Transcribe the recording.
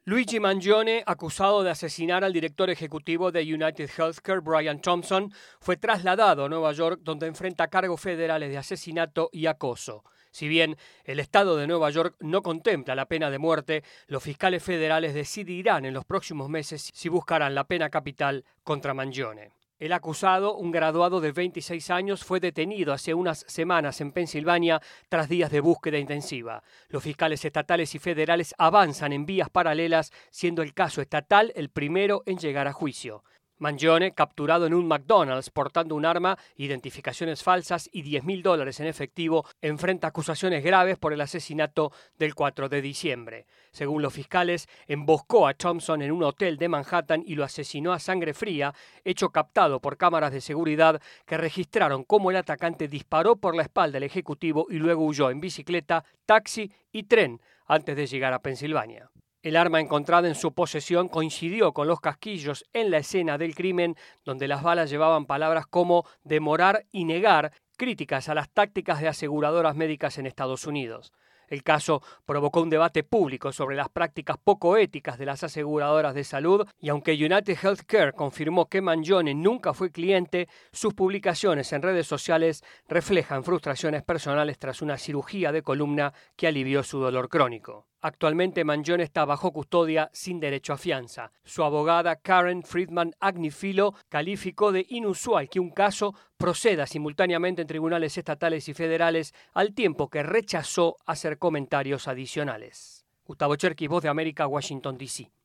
Luigi Mangione, acusado de asesinar al director ejecutivo de United Healthcare, Brian Thompson, fue trasladado a Nueva York, donde enfrenta cargos federales de asesinato y acoso. Si bien el estado de Nueva York no contempla la pena de muerte, los fiscales federales decidirán en los próximos meses si buscarán la pena capital contra Mangione. El acusado, un graduado de 26 años, fue detenido hace unas semanas en Pensilvania tras días de búsqueda intensiva. Los fiscales estatales y federales avanzan en vías paralelas, siendo el caso estatal el primero en llegar a juicio. Mangione, capturado en un McDonald's portando un arma, identificaciones falsas y $10.000 en efectivo, enfrenta acusaciones graves por el asesinato del 4 de diciembre. Según los fiscales, emboscó a Thompson en un hotel de Manhattan y lo asesinó a sangre fría, hecho captado por cámaras de seguridad que registraron cómo el atacante disparó por la espalda al ejecutivo y luego huyó en bicicleta, taxi y tren antes de llegar a Pensilvania. El arma encontrada en su posesión coincidió con los casquillos en la escena del crimen, donde las balas llevaban palabras como demorar y negar, críticas a las tácticas de aseguradoras médicas en Estados Unidos. El caso provocó un debate público sobre las prácticas poco éticas de las aseguradoras de salud y aunque United Healthcare confirmó que Mangione nunca fue cliente, sus publicaciones en redes sociales reflejan frustraciones personales tras una cirugía de columna que alivió su dolor crónico. Actualmente Mangione está bajo custodia sin derecho a fianza. Su abogada Karen Friedman Agnifilo calificó de inusual que un caso proceda simultáneamente en tribunales estatales y federales al tiempo que rechazó hacer comentarios adicionales. Gustavo Cherkis, Voz de América, Washington, D.C.